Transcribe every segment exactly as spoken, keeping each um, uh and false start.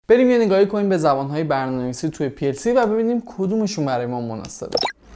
بریم یه نگاهی کنیم به زبانهای برنامه‌نویسی توی پی ال سی و ببینیم کدومشون برای ما مناسبه.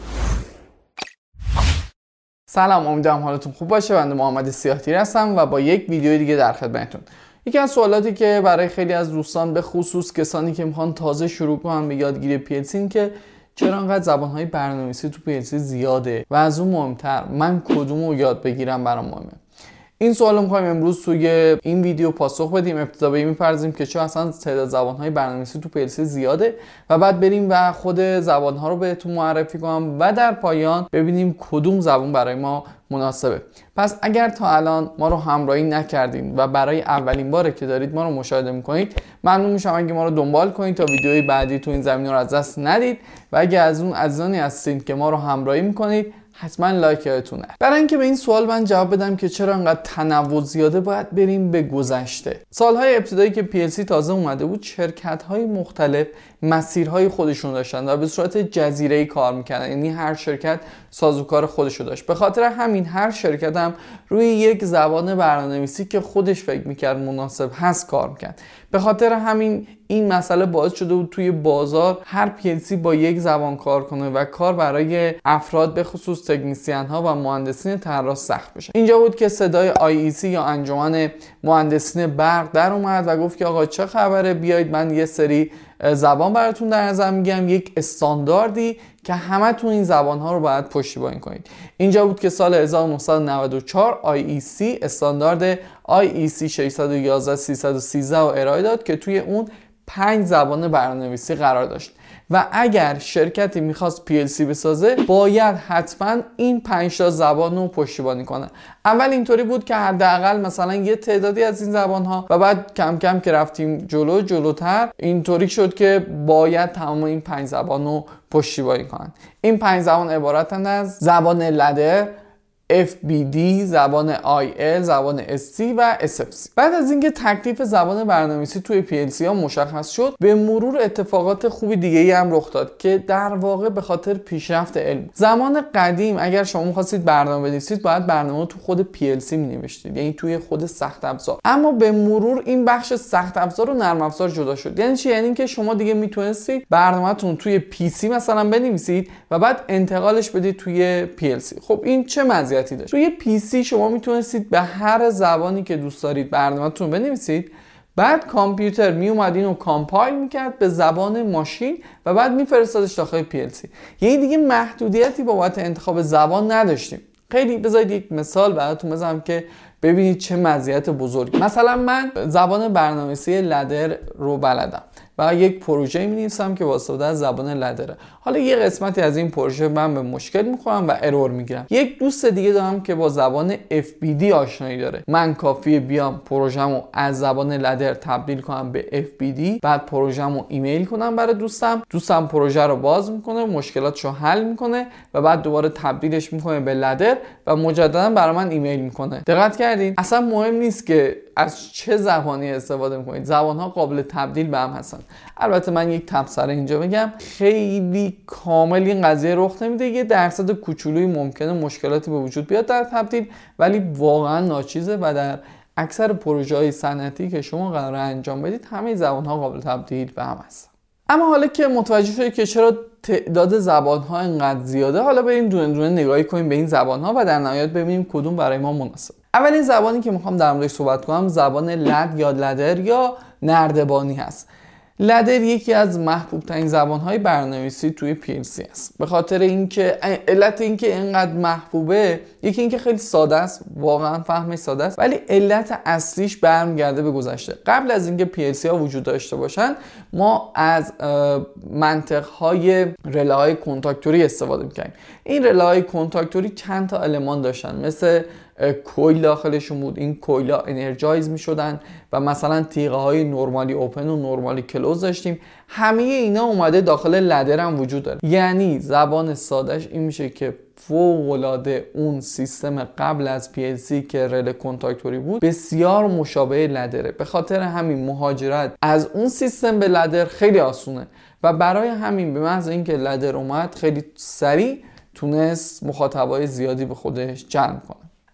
سلام، امیدوارم حالتون خوب باشه. بنده محمد سیاه‌تیر هستم و با یک ویدیو دیگه در خدمتتون. یکی از سوالاتی که برای خیلی از دوستان به خصوص کسانی که میخوان تازه شروع کنن به یادگیری پی ال سی این که چرا انقدر زبانهای برنامه‌نویسی تو پی ال سی زیاده و از اون مهمتر من کدومو یاد بگیرم برام مهمه. این سوال رو می‌خوایم امروز توی این ویدیو پاسخ بدیم. ابتدا به این می‌پردازیم که چرا اصلا تعداد زبان‌های برنامه‌نویسی تو پی ال سی زیاده و بعد بریم و خود زبان‌ها رو بهتون معرفی کنم و در پایان ببینیم کدوم زبان برای ما مناسبه. پس اگر تا الان ما رو همراهی نکردین و برای اولین باره که دارید ما رو مشاهده می‌کنید، ممنون میشم اگه ما رو دنبال کنید تا ویدیوهای بعدی تو این زمینه رو از دست ندید و اگه از اون عزیزانی هستین که ما رو همراهی می‌کنید حتما لایک یادتونه. برای اینکه به این سوال من جواب بدم که چرا انقدر تنوع زیاده، باید بریم به گذشته. سالهای ابتدایی که پی ال سی تازه اومده بود، شرکت‌های مختلف مسیرهای خودشون داشتن و به صورت جزیره‌ای کار می‌کردن، یعنی هر شرکت سازوکار خودشو داشت. به خاطر همین هر شرکت هم روی یک زبان برنامه‌نویسی که خودش فکر می‌کرد مناسب هست کار می‌کرد. به خاطر همین این مسئله باعث شده بود توی بازار هر پی ال سی با یک زبان کار کنه و کار برای افراد به خصوص تکنیسیان ها و مهندسین طراح سخت بشه. اینجا بود که صدای آی ای سی یا انجمن مهندسین برق در اومد و گفت که آقا چه خبره، بیایید من یه سری زبان براتون در نظر میگم، یک استانداردی که همتون این زبان ها رو باید پشتیبانی کنید. اینجا بود که سال هزار و نهصد و نود و چهار آی ای سی استاندارد آی ای سی ششصد و یازده سیصد و سیزده رو ارائه داد که توی اون پنج زبان برنامه‌نویسی قرار داشت و اگر شرکتی میخواست پی ال سی بسازه باید حتما این پنج تا زبان رو پشتیبانی کنه. اول اینطوری بود که حداقل مثلا یه تعدادی از این زبان ها و بعد کم کم که رفتیم جلو جلوتر اینطوری شد که باید تمام این پنج زبان رو پشتیبانی کنن. این پنج زبان عبارتند از زبان لدر، اف بی دی، زبان آی ال، زبان اس سی و اس اف سی. بعد از اینکه تکلیف زبان برنامه‌نویسی توی پی ال سی ها مشخص شد، به مرور اتفاقات خوبی دیگه ای هم رخ داد که در واقع به خاطر پیشرفت علم. زمان قدیم اگر شما می‌خواستید برنامه بنویسید باید برنامه رو تو خود پی ال سی می‌نوشتید، یعنی توی خود سخت افزار. اما به مرور این بخش سخت افزار و نرم افزار جدا شد. یعنی چی؟ یعنی اینکه شما دیگه میتونستید برنامه‌تون توی پی سی مثلا بنویسید و بعد انتقالش بدید توی پی ال سی. خب این چه مزیت داشت؟ توی پی سی شما میتونستید به هر زبانی که دوست دارید برنامه‌تون بنویسید، بعد کامپیوتر می اومد اینو کامپایل میکرد به زبان ماشین و بعد میفرستادش داخل پی ال سی. یعنی دیگه محدودیتی بابت انتخاب زبان نداشتیم. خیلی بذارید یک مثال براتون بزنم که ببینید چه مزیت بزرگی. مثلا من زبان برنامه‌نویسی لدر رو بلدم و یک پروژه می‌نویسم که واسطه از زبان لدره. حالا یه قسمتی از این پروژه من به مشکل می‌خورم و ارور میگیرم. یک دوست دیگه دارم که با زبان اف بی دی آشنایی داره. من کافیه بیام پروژه‌مو از زبان لدر تبدیل کنم به اف بی دی، بعد پروژه‌مو ایمیل کنم برای دوستم. دوستم پروژه رو باز می‌کنه، مشکلاتشو حل می‌کنه و بعد دوباره تبدیلش می‌کنه به لدر و مجددا برای من ایمیل می‌کنه. دقت کردین؟ اصلا مهم نیست که از چه زبانی استفاده می‌کنید. زبان‌ها قابل تبدیل به هم هستن. البته من یک تبصره اینجا بگم، خیلی کامل این قضیه رخ نمیده. یه درصد کوچولویی ممکنه مشکلاتی به وجود بیاد در تبدیل، ولی واقعا ناچیزه و در اکثر پروژه‌های صنعتی که شما قراره انجام بدید همه زبان‌ها قابل تبدیل به هم هستن. اما حالا که متوجه شدید که چرا تعداد زبان‌ها اینقدر زیاده، حالا بریم دونه دونه نگاهی کنیم به این زبان‌ها و در نهایت ببینیم کدوم برای ما مناسب. اولین زبانی که میخوام در موردش صحبت کنم زبان لد یا لدر یا نردبانی هست. لدر یکی از محبوب ترین زبان‌های برنامه‌نویسی توی پی ال سی است. به خاطر اینکه علت اینکه اینقدر محبوبه، یکی اینکه خیلی ساده است، واقعا فهمش ساده است، ولی علت اصلیش برمیگرده به گذشته. قبل از اینکه پی ال سی ها وجود داشته باشن، ما از منطق‌های رله‌های کنتاکتوری استفاده می‌کردیم. این رله‌های کنتاکتوری چند تا المان داشتن، مثل کویل داخلشون بود. این کویلا انرژایز می شدن و مثلا تیغه های نورمالی اوپن و نورمالی کلوز داشتیم. همه اینا اومده داخل لدر هم وجود داره. یعنی زبان سادهش این میشه که فوق العاده اون سیستم قبل از پی ال سی که رل کنتاکتوری بود بسیار مشابه لدره. به خاطر همین مهاجرت از اون سیستم به لدر خیلی آسونه و برای همین به محض اینکه لدر اومد خیلی سریع تونست مخاطبای زیادی به خودش جلب کنه.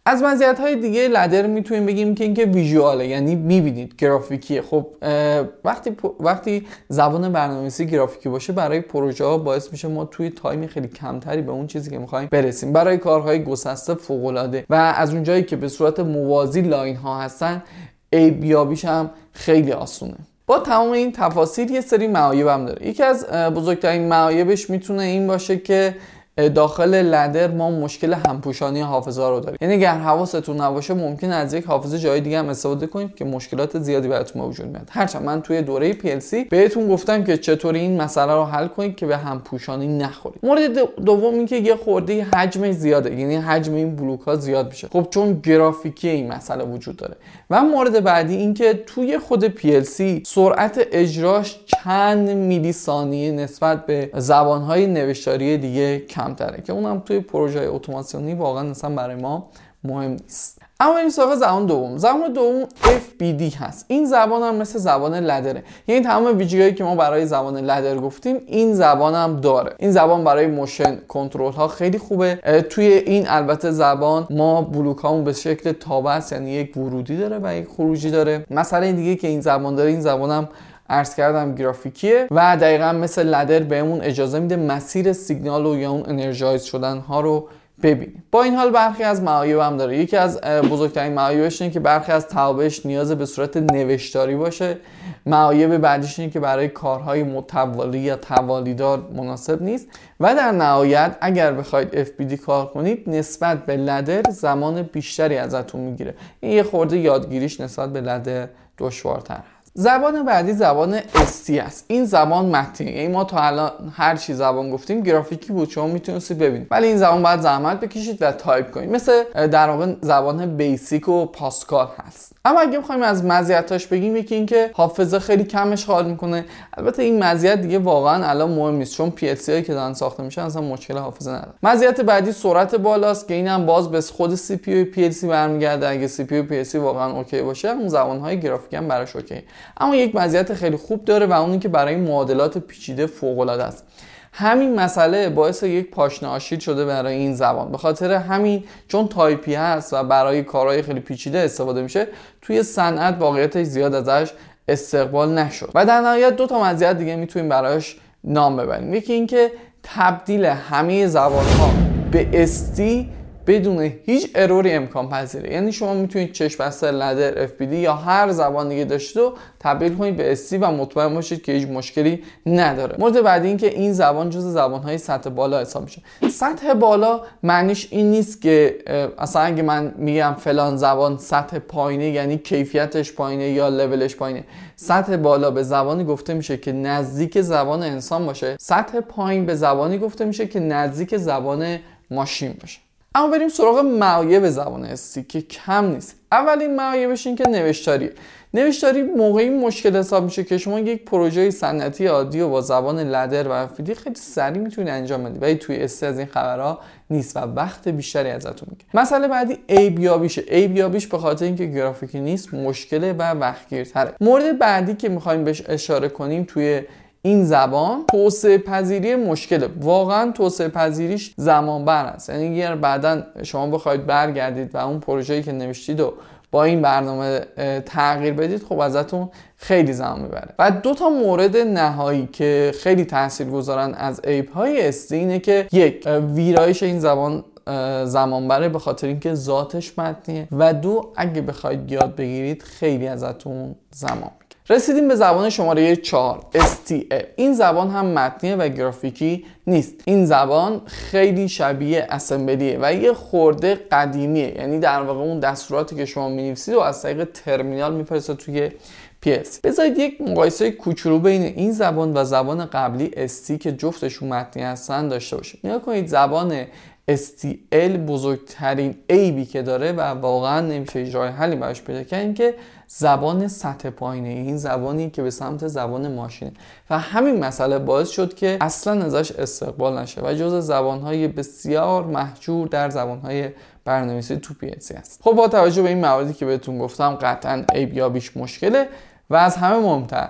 از مزیت‌های دیگه لدر میتونیم بگیم که اینکه ویژواله، یعنی میبینید، گرافیکیه. خب وقتی وقتی زبان برنامه‌نویسی گرافیکی باشه برای پروژه ها باعث میشه ما توی تایم خیلی کمتری به اون چیزی که میخوایم برسیم. برای کارهای گسسته فوق‌العاده و از اونجایی که به صورت موازی لاین ها هستن عیب یابیش هم خیلی آسونه. با تمام این تفاصیل یه سری معایب هم داره. یکی از بزرگترین معایبش میتونه این باشه که داخل لدر ما مشکل همپوشانی حافظه رو داریم. یعنی اگر حواستون نباشه ممکن از یک حافظه جای دیگه هم استفاده کنید که مشکلات زیادی براتون وجود میاد. هرچند من توی دوره پی ال سی بهتون گفتم که چطوری این مسئله رو حل کنید که به همپوشانی نخورید. مورد دوم این که یه خورده حجمش زیاده، یعنی حجم این بلوک ها زیاد میشه. خب چون گرافیکی این مسئله وجود داره. و مورد بعدی این که توی خود پی ال سی سرعت اجراش چند میلی ثانیه نسبت به زبان‌های نوشتاری دیگه کمتره که اونم توی پروژه اتوماسیونی واقعا اصلا برای ما مهم نیست. اما این سراغ زبان دوم. زبان دوم اف بی دی هست. این زبان هم مثل زبان لدره، یعنی تمام ویژگی‌هایی که ما برای زبان لدر گفتیم این زبان هم داره. این زبان برای موشن کنترل ها خیلی خوبه. توی این البته زبان ما بلوک هامون به شکل تابع است، یعنی یک ورودی داره و یک خروجی داره. مسئله دیگه که این زبان داره، این زبان هم عرض کردم گرافیکیه و دقیقا مثل لدر بهمون اجازه میده مسیر سیگنال و یا اون انرژایز شدن ها رو ببینیم. با این حال برخی از معایب هم داره. یکی از بزرگترین معایبش اینه که برخی از توابعش نیاز به صورت نوشتاری باشه. معایب بعدیش اینه که برای کارهای متوالی یا توالیدار مناسب نیست و در نهایت اگر بخواید اف بی دی کار کنید نسبت به لدر زمان بیشتری ازتون میگیره. این یه خورده یادگیریش نسبت به لدر دشوارتر. زبان بعدی زبان اس تی است. این زبان متنی، یعنی ما تا الان هر چی زبان گفتیم گرافیکی بود، شما میتونستید ببینید، ولی این زبان باید زحمت بکشید و تایپ کنید، مثل در واقع زبان بیسیک و پاسکال هست. اما اگه بخوایم از مزیتاش بگیم، یکی این که حافظه خیلی کم اشغال میکنه. البته این مزیت دیگه واقعا الان مهم نیست چون پی ال سی هایی که دارن ساخته میشن اصلا مشکل حافظه نداره. مزیت بعدی سرعت بالاست که اینم باز به خود سی پی یو پی ال سی برمیگرده. اگه سی پی یو پی ال سی واقعا اوکی باشه اون زبان‌های گرافیکی هم براش اوکی. اما یک مزیت خیلی خوب داره و اون این که برای معادلات پیچیده فوق‌العاده است. همین مسئله باعث یک پاشنه آشیل شده برای این زبان. به خاطر همین چون تایپی هست و برای کارهای خیلی پیچیده استفاده میشه، توی صنعت واقعیتش زیاد ازش استقبال نشد. و در نهایت دو تا مزیت دیگه میتونیم براش نام ببریم. یکی این که تبدیل همه زبان‌ها به اس تی بدون هیچ اروری امکان پذیره. یعنی شما میتونید چشم بسته لدر، اف بی دی یا هر زبان دیگه داشتید و تبدیل کنید به اس تی و مطمئن باشید که هیچ مشکلی نداره. مورد بعدی این که این زبان جزو زبان‌های سطح بالا حساب میشه. سطح بالا معنیش این نیست که اصلا اگه من میگم فلان زبان سطح پایینه یعنی کیفیتش پایینه یا لولش پایینه. سطح بالا به زبانی گفته میشه که نزدیک زبان انسان باشه. سطح پایین به زبانی گفته میشه که نزدیک زبان ماشین باشه. اما بریم سراغ معایب زبان اس تی که کم نیست. اولین معایبش این که نوشتاریه. نوشتاری موقعی مشکل حساب میشه که شما یک پروژه صنعتی عادی و با زبان لدر و اف بی دی خیلی سریع میتونید انجام بدید، ولی توی اس تی از این خبرها نیست و وقت بیشتری ازتون میگیره. مسئله بعدی عیب یابیشه. عیب یابیش به خاطر اینکه گرافیکی نیست مشکله و وقتگیرتره. مورد بعدی که میخوایم بهش اشاره کنیم توی این زبان توسعه پذیری مشکله. واقعا توسعه پذیریش زمان بر است. یعنی اگر بعداً شما بخواید برگردید و اون پروژه‌ای که نوشتید و با این برنامه تغییر بدید، خب ازتون خیلی زمان میبره. و دو تا مورد نهایی که خیلی تاثیرگذارن از عیب‌های اس تی اینه که یک، ویرایش این زبان زمان بره به خاطر اینکه ذاتش متنیه و دو، اگه بخواید یاد بگیرید خیلی ازتون زمان. رسیدیم به زبان شماره چهار اس تی ال. این زبان هم متنیه و گرافیکی نیست. این زبان خیلی شبیه اسمبلیه و یه خورده قدیمیه، یعنی در واقع اون دستوراتی که شما می‌نویسید و از طریق ترمینال می‌فرسته توی پی ال سی. بذارید یک مقایسه کوچولو بین این زبان و زبان قبلی اس تی که جفتشون متنی هستن داشته باشید. نگاه کنید زبان اس تی ال بزرگترین عیبی که داره و واقعا نمیشه راه حلی براش پیدا کرد این که زبان سطح پایینه. این زبانی که به سمت زبان ماشینه و همین مسئله باعث شد که اصلا ازش استقبال نشه و جزو زبانهای بسیار محجور در زبانهای برنامه‌نویسی تو پی ال سی هست. خب با توجه به این مواردی که بهتون گفتم قطعا عیب یابیش مشکله و از همه مهمتر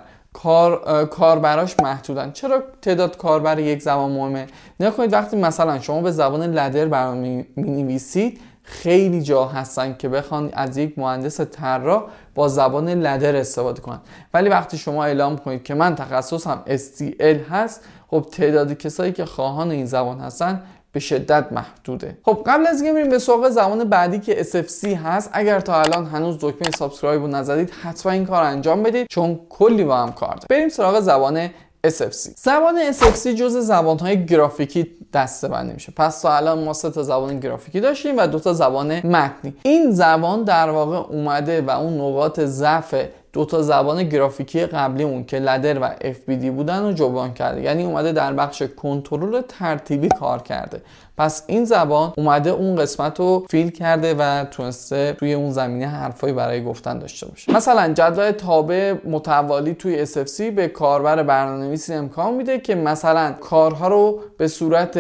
کار کاربراش محدودن. چرا تعداد کاربر یک زبان مهمه؟ نگاه کنید وقتی مثلا شما به زبان لدر برنامه می‌نویسید خیلی جا هستن که بخوان از یک مهندس طراح با زبان لدر استفاده کنن، ولی وقتی شما اعلام کنید که من تخصصم اس تی ال هست، خب تعداد کسایی که خواهان این زبان هستن به شدت محدوده. خب قبل از اینکه بریم به سراغ زبان بعدی که اس اف سی هست، اگر تا الان هنوز دکمه سابسکرایب رو نزدید حتما این کار انجام بدید چون کلی با هم کار داره. بریم سراغ زبان اس اف سی. زبان اس اف سی جزء زبان‌های گرافیکی دسته‌بندی میشه. پس تا الان ما سه تا زبان گرافیکی داشتیم و دو تا زبان متنی. این زبان در واقع اومده و اون نقاط ضعف دو تا زبان گرافیکی قبلیمون که لدر و اف بی دی بودن رو جبران کرده، یعنی اومده در بخش کنترل ترتیبی کار کرده. پس این زبان اومده اون قسمت رو فیل کرده و تونسته توی اون زمینه حرفایی برای گفتن داشته باشه. مثلا جدول تابع متوالی توی اس اف سی به کاربر برنامه‌نویسی امکان میده که مثلا کارها رو به صورت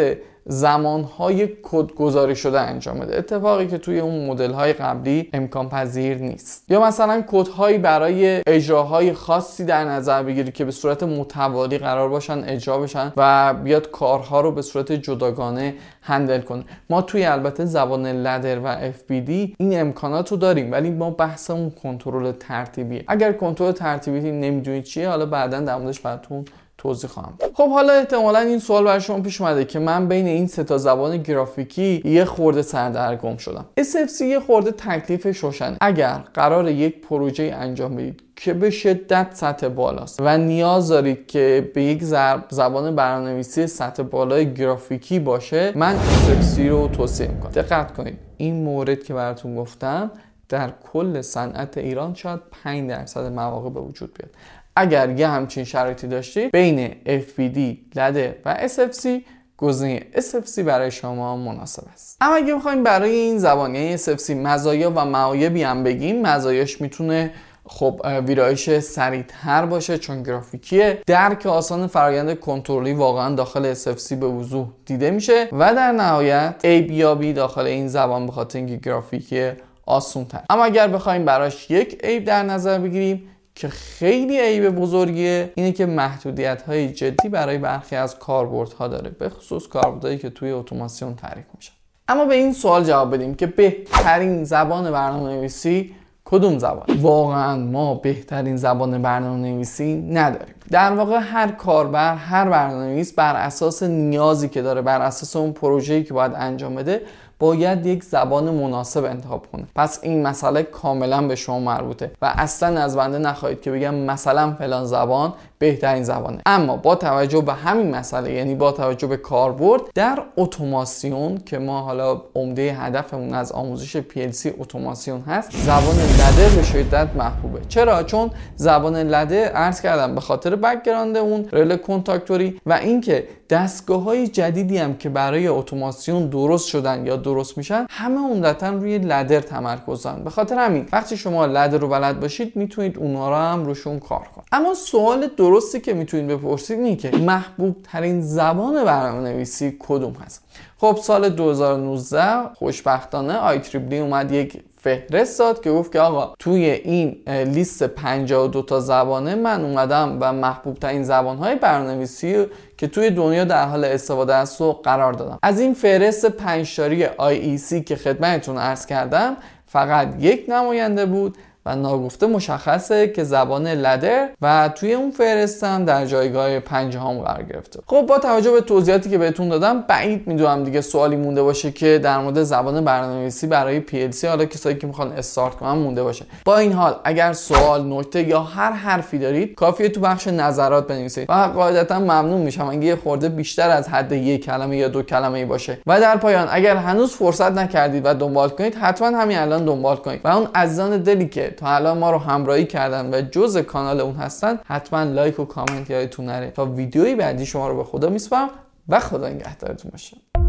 زمانهای کدگذاری شده انجام بده، اتفاقی که توی اون مدل‌های قبلی امکان پذیر نیست. یا مثلا کدهایی برای اجراهای خاصی در نظر بگیری که به صورت متوالی قرار باشن اجرا بشن و بیاد کارها رو به صورت جداگانه هندل کنه. ما توی البته زبان لدر و اف بی دی این امکانات رو داریم، ولی ما بحثمون کنترل ترتیبیه. اگر کنترل ترتیبی نمیدونید چیه، حالا بعداً در موردش براتون توضیح خواهم. خب حالا احتمالاً این سوال برای شما پیش اومده که من بین این سه تا زبان گرافیکی یه خورده سردرگم شدم. اس اف سی یه خورده تکلیفش روشنه. اگر قرار یک پروژه انجام بدید که به شدت سطح بالاست و نیاز دارید که به یک زبان برنامه‌نویسی سطح بالای گرافیکی باشه، من اس اف سی رو توصیه میکنم. دقت کنید، این مورد که براتون گفتم در کل صنعت ایران شاید پنج درصد مواقع به وجود بیاد. اگر یه همچین شرایطی داشتید بین اف بی دی، لدر و اس اف سی، گزینه اس اف سی برای شما مناسب است. اما اگه بخوایم برای این زبان یعنی اس اف سی مزایا و معایبی هم بگیم، مزایاش میتونه خب ویرایش سریع‌تر باشه چون گرافیکیه، درک آسان فرآیند کنترلی واقعا داخل اس اف سی به وضوح دیده میشه و در نهایت عیب یابی داخل این زبان به خاطر اینکه گرافیکی آسان تر. اما اگر بخوایم براش یک عیب در نظر بگیریم که خیلی عیب بزرگیه، اینه که محدودیت‌های جدی برای برخی از کاربردها داره، به خصوص کاربردهایی که توی اتوماسیون تعریف میشن. اما به این سوال جواب بدیم که بهترین زبان برنامه‌نویسی کدوم زبان؟ واقعا ما بهترین زبان برنامه‌نویسی نداریم. در واقع هر کاربر، هر برنامه‌نویس بر اساس نیازی که داره، بر اساس اون پروژه‌ای که باید انجام بده، باید یک زبان مناسب انتخاب کنه. پس این مسئله کاملا به شما مربوطه و اصلا از بنده نخواهید که بگم مثلا فلان زبان بهترین زبانه. اما با توجه به همین مسئله، یعنی با توجه به کاربرد در اتوماسیون که ما حالا عمده هدفمون از آموزش پی ال سی اتوماسیون هست، زبان لدر به شدت محبوبه. چرا؟ چون زبان لدر عرض کردم به خاطر بک‌گراند اون رل کنتاکتوری و اینکه دستگاه‌های جدیدی هم که برای اتوماسیون درست شدن یا درست میشن همه عمدتاً روی لدر تمرکز دارن. به خاطر همین وقتی شما لدر رو بلد باشید میتونید اونها رو هم روشون کار کنید. اما سوال درستی که میتونید بپرسید اینه که محبوب ترین زبان برنامه‌نویسی کدوم هست؟ خب سال دو هزار و نوزده خوشبختانه آی تریپل اومد یک فهرست داد که گفت که آقا توی این لیست پنجاه و دو تا زبانه من اومدم و محبوب ترین زبان‌های برنامه‌نویسی که توی دنیا در حال استفاده است رو قرار دادم. از این فهرست پنج تاری آی ای سی که خدمتتون عرض کردم فقط یک نماینده بود و ناگفته مشخصه که زبان لدر و توی اون فهرست هم در جایگاه پنجم قرار گرفته. خب با توجه به توضیحاتی که بهتون دادم بعید میدونم دیگه سوالی مونده باشه که در مورد زبان برنامه‌نویسی برای پی ال سی حالا کسایی که میخوان استارت کنن مونده باشه. با این حال اگر سوال، نکته یا هر حرفی دارید کافیه تو بخش نظرات بنویسید و قاعدتا ممنون میشم اگه یه خورده بیشتر از حد یک کلمه یا دو کلمه‌ای باشه. و در پایان اگر هنوز فرصت نکردید و دنبال کنید حتما همین الان دنبال کنید و اون عزیزان دلی که تا الان ما رو همراهی کردن و جزء کانال اون هستن حتما لایک و کامنت یادتون نره. تا ویدیوی بعدی شما رو به خدا میسپارم و خدا نگهدارتون باشه.